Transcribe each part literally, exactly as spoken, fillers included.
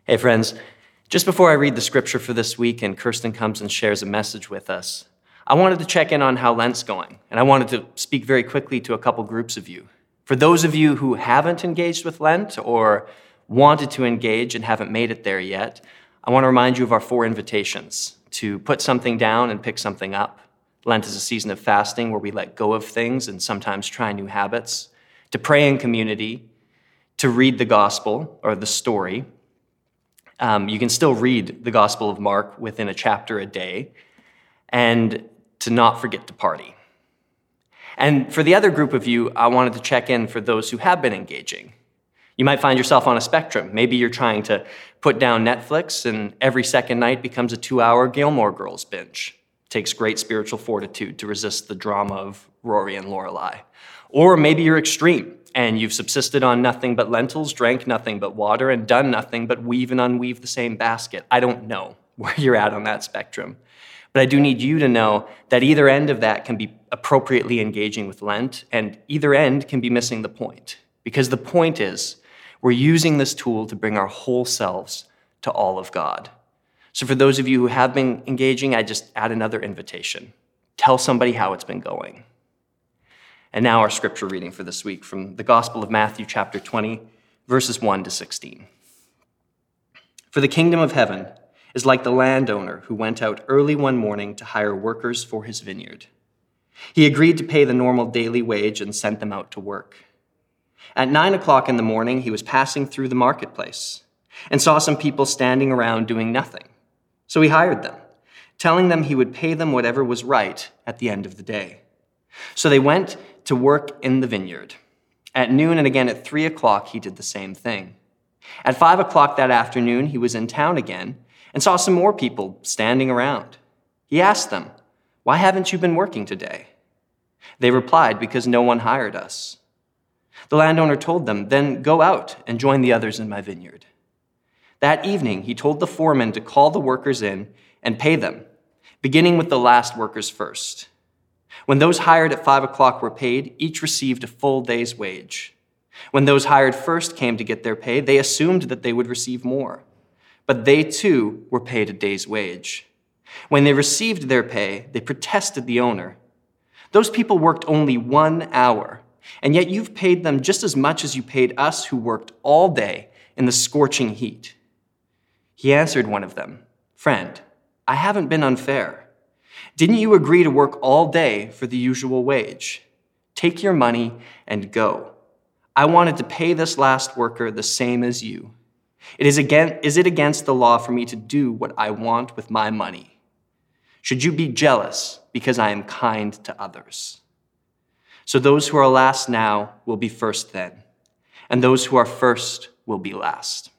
Hey friends, just before I read the scripture for this week and Kirsten comes and shares a message with us, I wanted to check in on how Lent's going, and I wanted to speak very quickly to a couple groups of you. For those of you who haven't engaged with Lent or wanted to engage and haven't made it there yet, I want to remind you of our four invitations to put something down and pick something up. Lent is a season of fasting where we let go of things and sometimes try new habits, to pray in community, to read the gospel or the story. Um, you can still read the Gospel of Mark within a chapter a day, and to not forget to party. And for the other group of you, I wanted to check in for those who have been engaging. You might find yourself on a spectrum. Maybe you're trying to put down Netflix and every second night becomes a two-hour Gilmore Girls binge. It takes great spiritual fortitude to resist the drama of Rory and Lorelai. Or maybe you're extreme and you've subsisted on nothing but lentils, drank nothing but water, and done nothing but weave and unweave the same basket. I don't know where you're at on that spectrum. But I do need you to know that either end of that can be appropriately engaging with Lent, and either end can be missing the point. Because the point is, we're using this tool to bring our whole selves to all of God. So for those of you who have been engaging, I just add another invitation. Tell somebody how it's been going. And now our scripture reading for this week from the Gospel of Matthew, chapter twenty, verses one to sixteen. For the kingdom of heaven is like the landowner who went out early one morning to hire workers for his vineyard. He agreed to pay the normal daily wage and sent them out to work. At nine o'clock in the morning, he was passing through the marketplace and saw some people standing around doing nothing. So he hired them, telling them he would pay them whatever was right at the end of the day. So they went to work in the vineyard. At noon and again at three o'clock, he did the same thing. At five o'clock that afternoon, he was in town again and saw some more people standing around. He asked them, "Why haven't you been working today?" They replied, "Because no one hired us." The landowner told them, "Then go out and join the others in my vineyard." That evening, he told the foreman to call the workers in and pay them, beginning with the last workers first. When those hired at five o'clock were paid, each received a full day's wage. When those hired first came to get their pay, they assumed that they would receive more. But they too were paid a day's wage. When they received their pay, they protested the owner. "Those people worked only one hour, and yet you've paid them just as much as you paid us who worked all day in the scorching heat." He answered one of them, "Friend, I haven't been unfair. Didn't you agree to work all day for the usual wage? Take your money and go. I wanted to pay this last worker the same as you. It is again, is it against the law for me to do what I want with my money? Should you be jealous because I am kind to others?" So those who are last now will be first then, and those who are first will be last.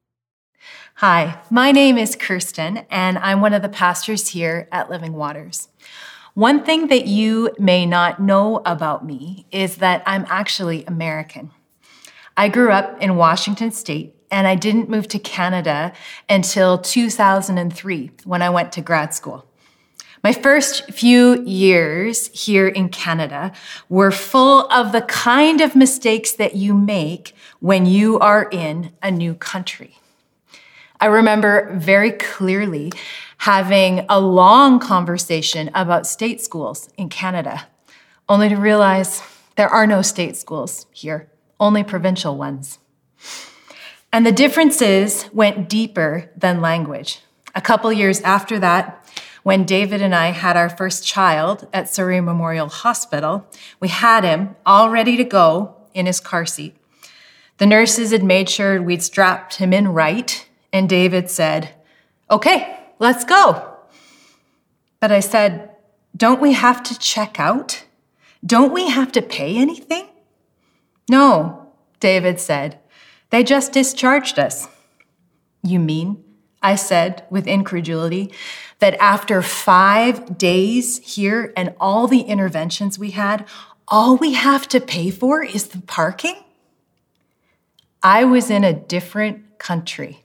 Hi, my name is Kirsten, and I'm one of the pastors here at Living Waters. One thing that you may not know about me is that I'm actually American. I grew up in Washington State, and I didn't move to Canada until two thousand three when I went to grad school. My first few years here in Canada were full of the kind of mistakes that you make when you are in a new country. I remember very clearly having a long conversation about state schools in Canada, only to realize there are no state schools here, only provincial ones. And the differences went deeper than language. A couple years after that, when David and I had our first child at Surrey Memorial Hospital, we had him all ready to go in his car seat. The nurses had made sure we'd strapped him in right, and David said, "Okay, let's go." But I said, "Don't we have to check out? Don't we have to pay anything?" "No," David said, "they just discharged us." "You mean," I said with incredulity, "that after five days here and all the interventions we had, all we have to pay for is the parking?" I was in a different country.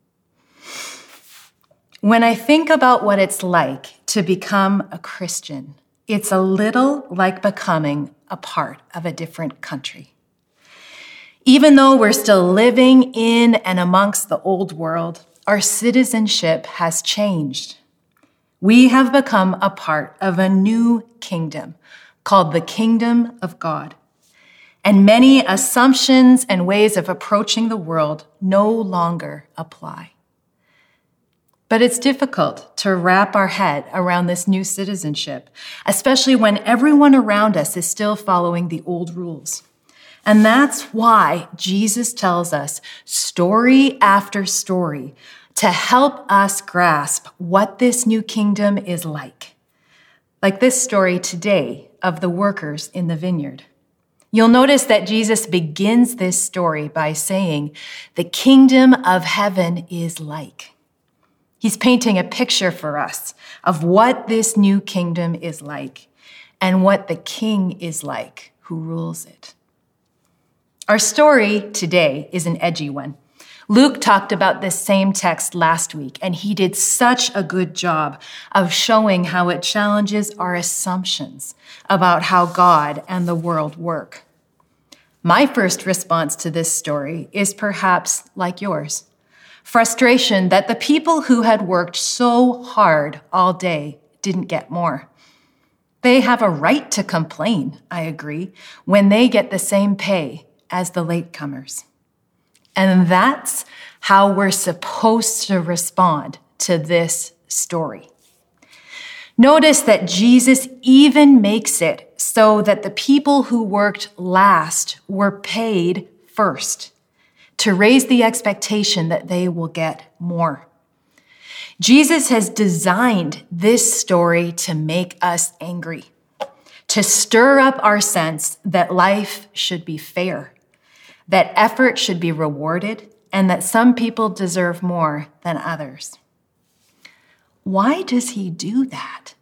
When I think about what it's like to become a Christian, it's a little like becoming a part of a different country. Even though we're still living in and amongst the old world, our citizenship has changed. We have become a part of a new kingdom called the Kingdom of God. And many assumptions and ways of approaching the world no longer apply. But it's difficult to wrap our head around this new citizenship, especially when everyone around us is still following the old rules. And that's why Jesus tells us story after story to help us grasp what this new kingdom is like. Like this story today of the workers in the vineyard. You'll notice that Jesus begins this story by saying, the kingdom of heaven is like. He's painting a picture for us of what this new kingdom is like and what the king is like who rules it. Our story today is an edgy one. Luke talked about this same text last week, and he did such a good job of showing how it challenges our assumptions about how God and the world work. My first response to this story is perhaps like yours. Frustration that the people who had worked so hard all day didn't get more. They have a right to complain, I agree, when they get the same pay as the latecomers. And that's how we're supposed to respond to this story. Notice that Jesus even makes it so that the people who worked last were paid first, to raise the expectation that they will get more. Jesus has designed this story to make us angry, to stir up our sense that life should be fair, that effort should be rewarded, and that some people deserve more than others. Why does he do that?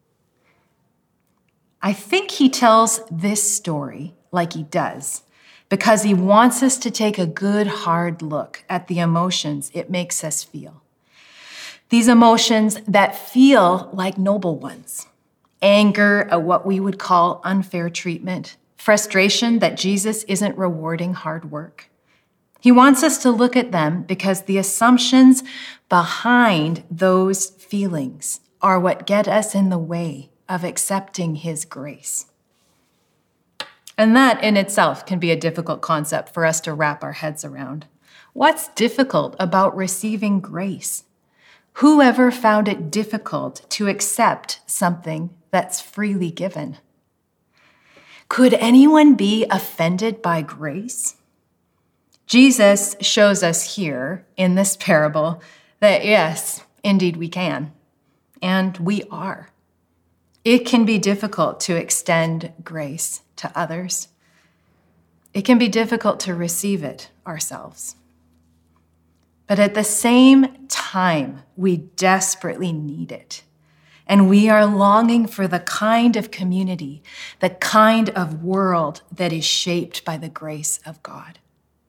I think he tells this story like he does because he wants us to take a good, hard look at the emotions it makes us feel. These emotions that feel like noble ones. Anger at what we would call unfair treatment. Frustration that Jesus isn't rewarding hard work. He wants us to look at them because the assumptions behind those feelings are what get us in the way of accepting his grace. And that in itself can be a difficult concept for us to wrap our heads around. What's difficult about receiving grace? Whoever found it difficult to accept something that's freely given? Could anyone be offended by grace? Jesus shows us here in this parable that yes, indeed we can, and we are. It can be difficult to extend grace to others. It can be difficult to receive it ourselves. But at the same time, we desperately need it. And we are longing for the kind of community, the kind of world that is shaped by the grace of God.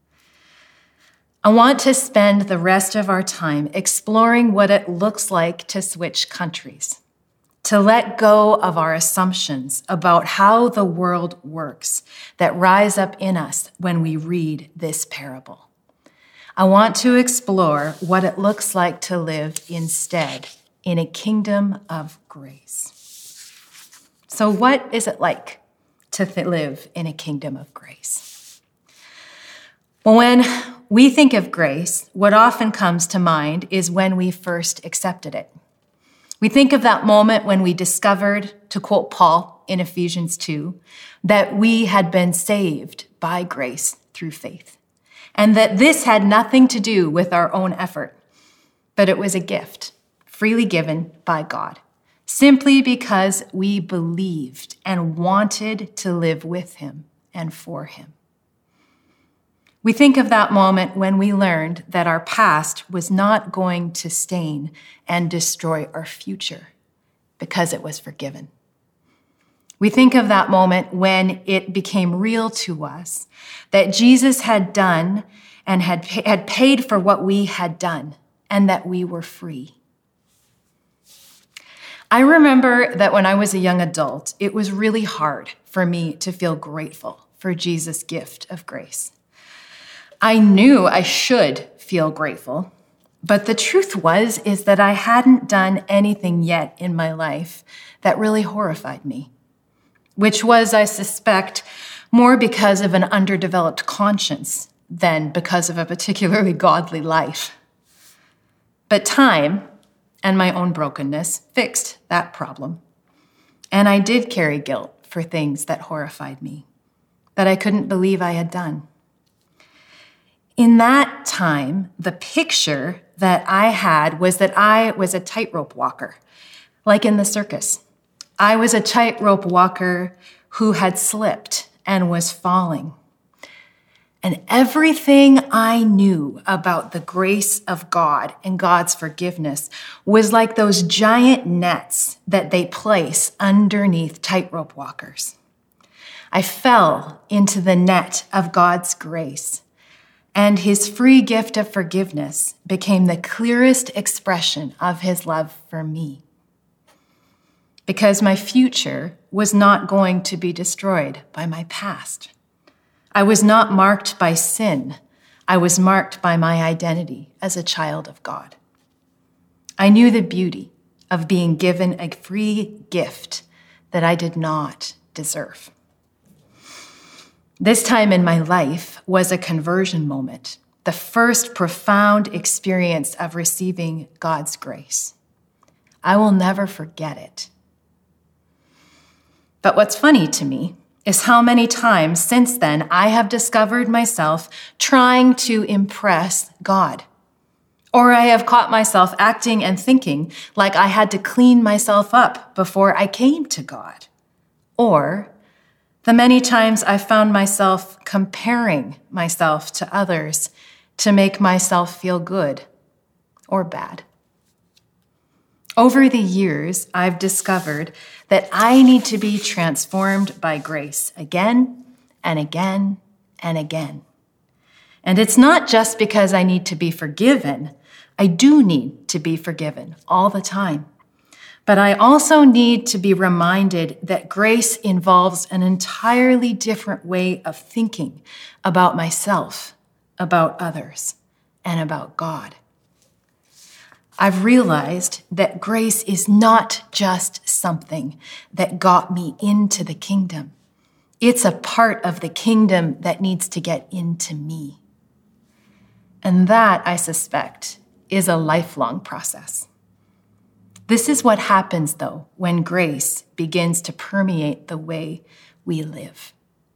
I want to spend the rest of our time exploring what it looks like to switch countries, to let go of our assumptions about how the world works that rise up in us when we read this parable. I want to explore what it looks like to live instead in a kingdom of grace. So what is it like to th- live in a kingdom of grace? Well, when we think of grace, what often comes to mind is when we first accepted it. We think of that moment when we discovered, to quote Paul in Ephesians two, that we had been saved by grace through faith, and that this had nothing to do with our own effort, but it was a gift freely given by God, simply because we believed and wanted to live with him and for him. We think of that moment when we learned that our past was not going to stain and destroy our future because it was forgiven. We think of that moment when it became real to us that Jesus had done and had, had paid for what we had done and that we were free. I remember that when I was a young adult, it was really hard for me to feel grateful for Jesus' gift of grace. I knew I should feel grateful, but the truth was is that I hadn't done anything yet in my life that really horrified me, which was, I suspect, more because of an underdeveloped conscience than because of a particularly godly life. But time and my own brokenness fixed that problem. And I did carry guilt for things that horrified me, that I couldn't believe I had done. In that time, the picture that I had was that I was a tightrope walker, like in the circus. I was a tightrope walker who had slipped and was falling. And everything I knew about the grace of God and God's forgiveness was like those giant nets that they place underneath tightrope walkers. I fell into the net of God's grace, and his free gift of forgiveness became the clearest expression of his love for me. Because my future was not going to be destroyed by my past. I was not marked by sin. I was marked by my identity as a child of God. I knew the beauty of being given a free gift that I did not deserve. This time in my life was a conversion moment, the first profound experience of receiving God's grace. I will never forget it. But what's funny to me is how many times since then I have discovered myself trying to impress God. Or I have caught myself acting and thinking like I had to clean myself up before I came to God. Or the many times I found myself comparing myself to others to make myself feel good or bad. Over the years, I've discovered that I need to be transformed by grace again and again and again. And it's not just because I need to be forgiven. I do need to be forgiven all the time. But I also need to be reminded that grace involves an entirely different way of thinking about myself, about others, and about God. I've realized that grace is not just something that got me into the kingdom. It's a part of the kingdom that needs to get into me. And that, I suspect, is a lifelong process. This is what happens, though, when grace begins to permeate the way we live.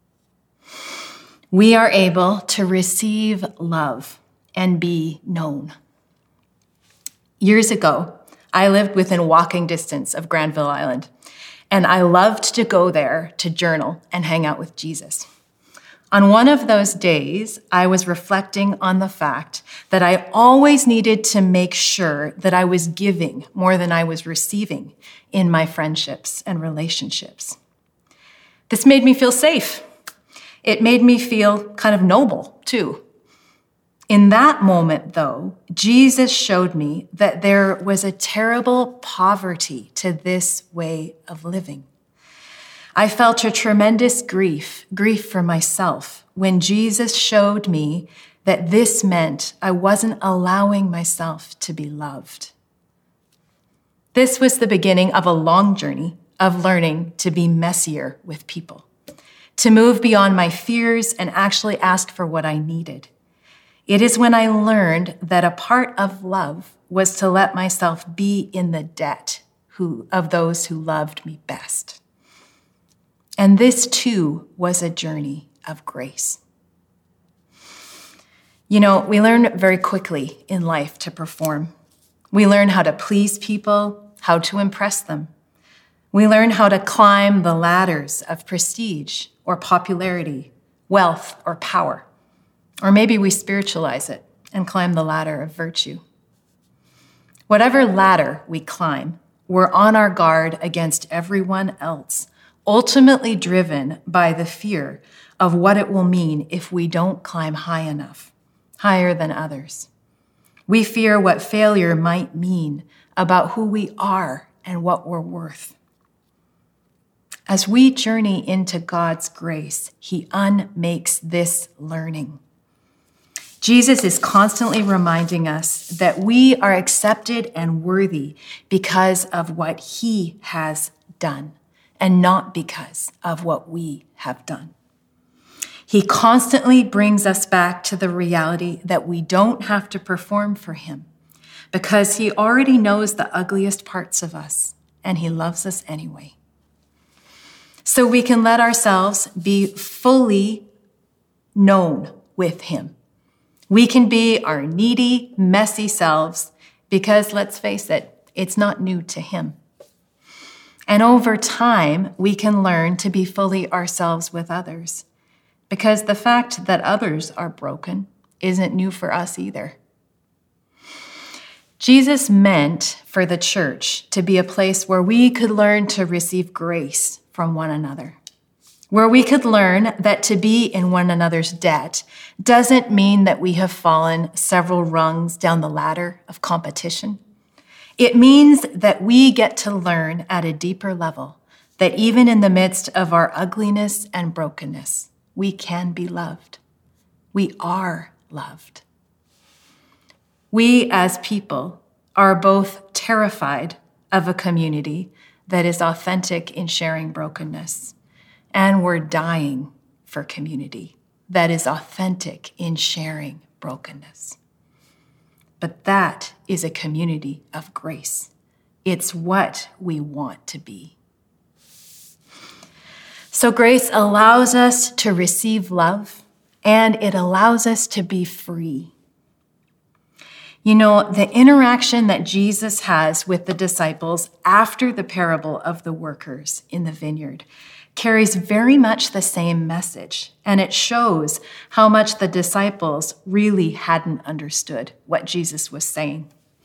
We are able to receive love and be known. Years ago, I lived within walking distance of Granville Island, and I loved to go there to journal and hang out with Jesus. On one of those days, I was reflecting on the fact that I always needed to make sure that I was giving more than I was receiving in my friendships and relationships. This made me feel safe. It made me feel kind of noble, too. In that moment, though, Jesus showed me that there was a terrible poverty to this way of living. I felt a tremendous grief, grief for myself, when Jesus showed me that this meant I wasn't allowing myself to be loved. This was the beginning of a long journey of learning to be messier with people, to move beyond my fears and actually ask for what I needed. It is when I learned that a part of love was to let myself be in the debt who, of those who loved me best. And this, too, was a journey of grace. You know, we learn very quickly in life to perform. We learn how to please people, how to impress them. We learn how to climb the ladders of prestige or popularity, wealth or power. Or maybe we spiritualize it and climb the ladder of virtue. Whatever ladder we climb, we're on our guard against everyone else, ultimately driven by the fear of what it will mean if we don't climb high enough, higher than others. We fear what failure might mean about who we are and what we're worth. As we journey into God's grace, He unmakes this learning. Jesus is constantly reminding us that we are accepted and worthy because of what he has done and not because of what we have done. He constantly brings us back to the reality that we don't have to perform for him because he already knows the ugliest parts of us and he loves us anyway. So we can let ourselves be fully known with him. We can be our needy, messy selves because, let's face it, it's not new to him. And over time, we can learn to be fully ourselves with others because the fact that others are broken isn't new for us either. Jesus meant for the church to be a place where we could learn to receive grace from one another, where we could learn that to be in one another's debt doesn't mean that we have fallen several rungs down the ladder of competition. It means that we get to learn at a deeper level that even in the midst of our ugliness and brokenness, we can be loved. We are loved. We as people are both terrified of a community that is authentic in sharing brokenness, and we're dying for community that is authentic in sharing brokenness. But that is a community of grace. It's what we want to be. So grace allows us to receive love, and it allows us to be free. You know, the interaction that Jesus has with the disciples after the parable of the workers in the vineyard carries very much the same message, and it shows how much the disciples really hadn't understood what Jesus was saying.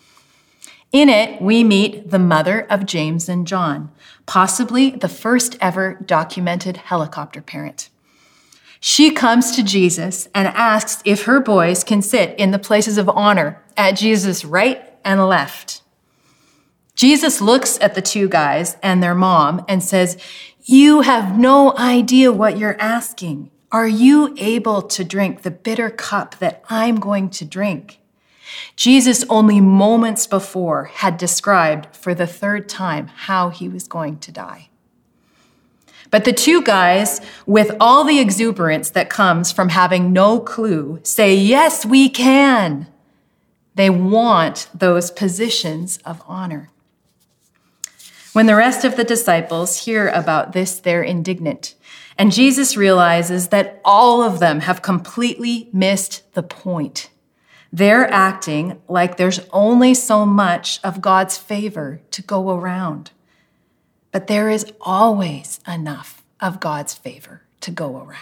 In it, we meet the mother of James and John, possibly the first ever documented helicopter parent. She comes to Jesus and asks if her boys can sit in the places of honor at Jesus' right and left. Jesus looks at the two guys and their mom and says, "You have no idea what you're asking. Are you able to drink the bitter cup that I'm going to drink?" Jesus only moments before had described for the third time how he was going to die. But the two guys, with all the exuberance that comes from having no clue, say, "Yes, we can." They want those positions of honor. When the rest of the disciples hear about this, they're indignant. And Jesus realizes that all of them have completely missed the point. They're acting like there's only so much of God's favor to go around. But there is always enough of God's favor to go around.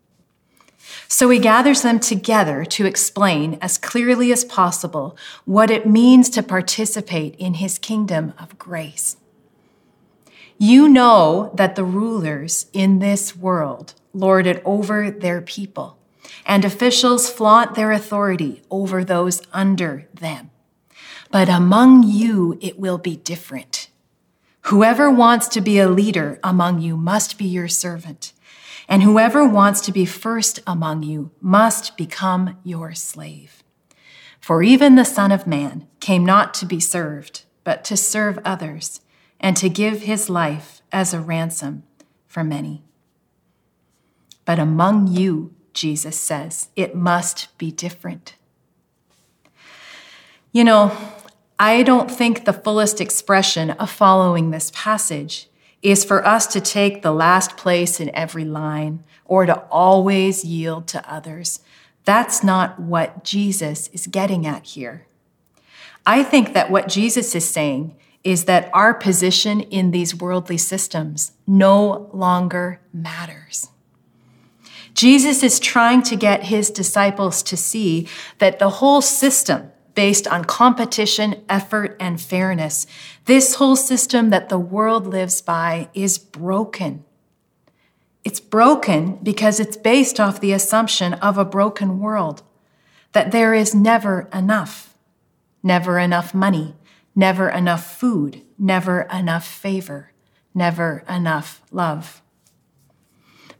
So he gathers them together to explain as clearly as possible what it means to participate in his kingdom of grace. You know that the rulers in this world lord it over their people, and officials flaunt their authority over those under them. But among you, it will be different. Whoever wants to be a leader among you must be your servant, and whoever wants to be first among you must become your slave. For even the Son of Man came not to be served, but to serve others, and to give his life as a ransom for many. But among you, Jesus says, it must be different. You know, I don't think the fullest expression of following this passage is for us to take the last place in every line or to always yield to others. That's not what Jesus is getting at here. I think that what Jesus is saying is that our position in these worldly systems no longer matters. Jesus is trying to get his disciples to see that the whole system based on competition, effort, and fairness, this whole system that the world lives by is broken. It's broken because it's based off the assumption of a broken world, that there is never enough, never enough money, never enough food, never enough favor, never enough love.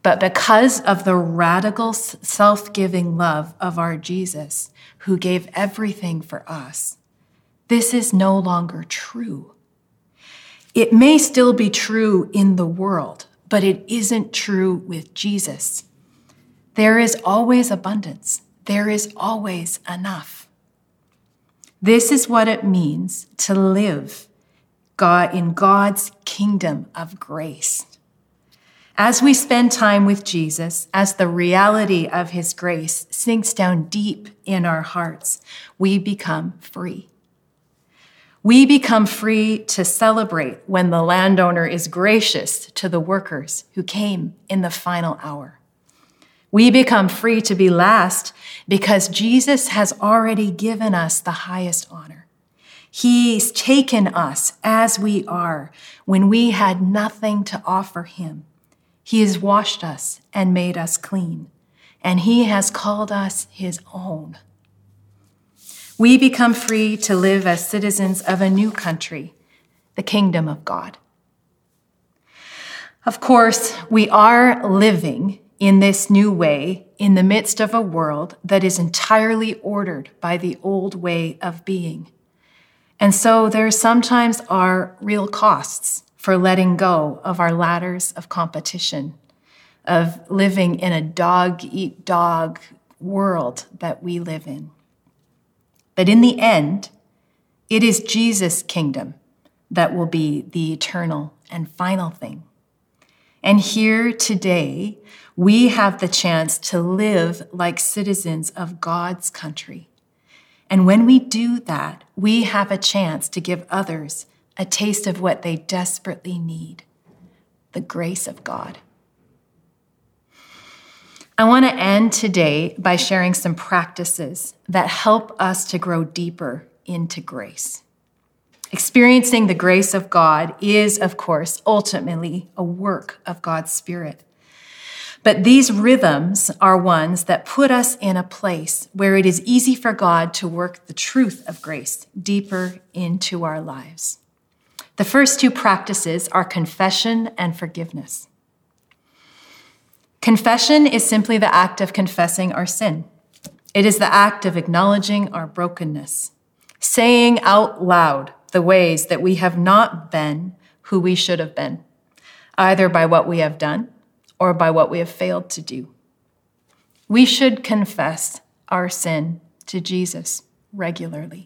But because of the radical self-giving love of our Jesus, who gave everything for us, this is no longer true. It may still be true in the world, but it isn't true with Jesus. There is always abundance. There is always enough. This is what it means to live God in God's kingdom of grace. As we spend time with Jesus, as the reality of his grace sinks down deep in our hearts, we become free. We become free to celebrate when the landowner is gracious to the workers who came in the final hour. We become free to be last because Jesus has already given us the highest honor. He's taken us as we are when we had nothing to offer him. He has washed us and made us clean, and he has called us his own. We become free to live as citizens of a new country, the kingdom of God. Of course, we are living in this new way in the midst of a world that is entirely ordered by the old way of being. And so there sometimes are real costs for letting go of our ladders of competition, of living in a dog-eat-dog world that we live in. But in the end, it is Jesus' kingdom that will be the eternal and final thing. And here today, we have the chance to live like citizens of God's country. And when we do that, we have a chance to give others a taste of what they desperately need, the grace of God. I want to end today by sharing some practices that help us to grow deeper into grace. Experiencing the grace of God is, of course, ultimately a work of God's Spirit. But these rhythms are ones that put us in a place where it is easy for God to work the truth of grace deeper into our lives. The first two practices are confession and forgiveness. Confession is simply the act of confessing our sin. It is the act of acknowledging our brokenness, saying out loud the ways that we have not been who we should have been, either by what we have done or by what we have failed to do. We should confess our sin to Jesus regularly.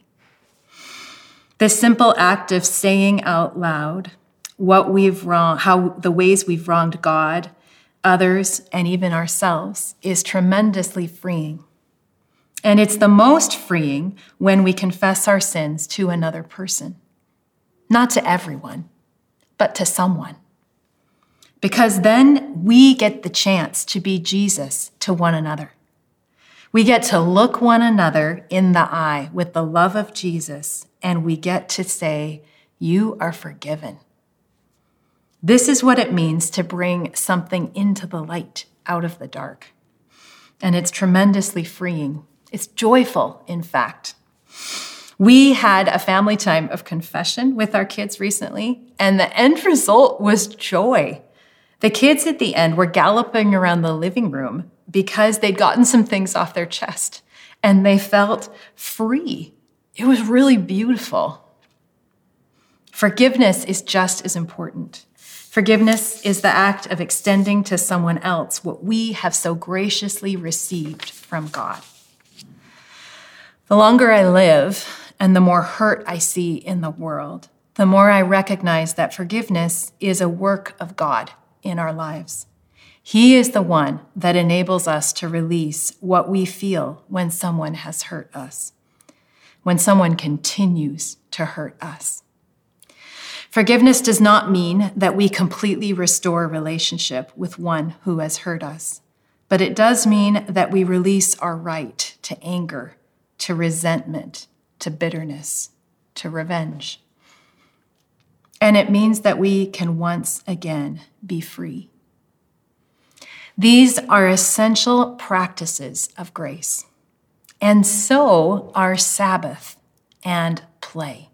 The simple act of saying out loud what we've wronged, how the ways we've wronged God, others, and even ourselves is tremendously freeing. And it's the most freeing when we confess our sins to another person. Not to everyone, but to someone. Because then we get the chance to be Jesus to one another. We get to look one another in the eye with the love of Jesus, and we get to say, "You are forgiven." This is what it means to bring something into the light out of the dark. And it's tremendously freeing. It's joyful, in fact. We had a family time of confession with our kids recently, and the end result was joy. The kids at the end were galloping around the living room because they'd gotten some things off their chest, and they felt free. It was really beautiful. Forgiveness is just as important. Forgiveness is the act of extending to someone else what we have so graciously received from God. The longer I live and the more hurt I see in the world, the more I recognize that forgiveness is a work of God in our lives. He is the one that enables us to release what we feel when someone has hurt us, when someone continues to hurt us. Forgiveness does not mean that we completely restore a relationship with one who has hurt us, but it does mean that we release our right to anger, to resentment, to bitterness, to revenge. And it means that we can once again be free. These are essential practices of grace, and so are Sabbath and play.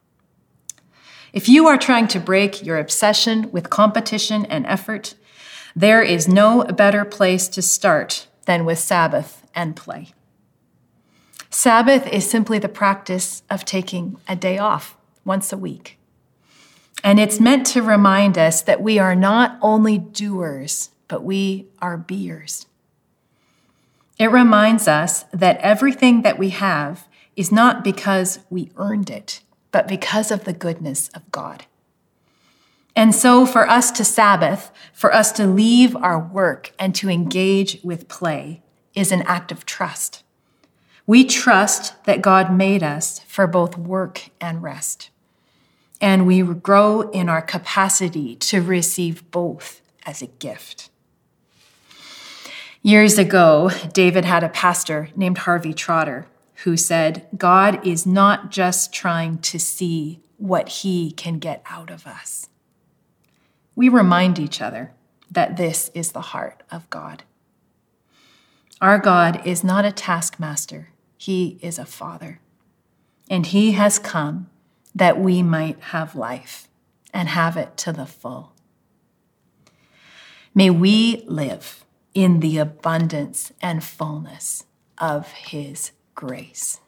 If you are trying to break your obsession with competition and effort, There is no better place to start than with Sabbath and play. Sabbath is simply the practice of taking a day off once a week. And it's meant to remind us that we are not only doers, but we are beers. It reminds us that everything that we have is not because we earned it, but because of the goodness of God. And so for us to Sabbath, for us to leave our work and to engage with play is an act of trust. We trust that God made us for both work and rest. And we grow in our capacity to receive both as a gift. Years ago, David had a pastor named Harvey Trotter who said, God is not just trying to see what he can get out of us. We remind each other that this is the heart of God. Our God is not a taskmaster. He is a father. And he has come that we might have life and have it to the full. May we live in the abundance and fullness of his grace.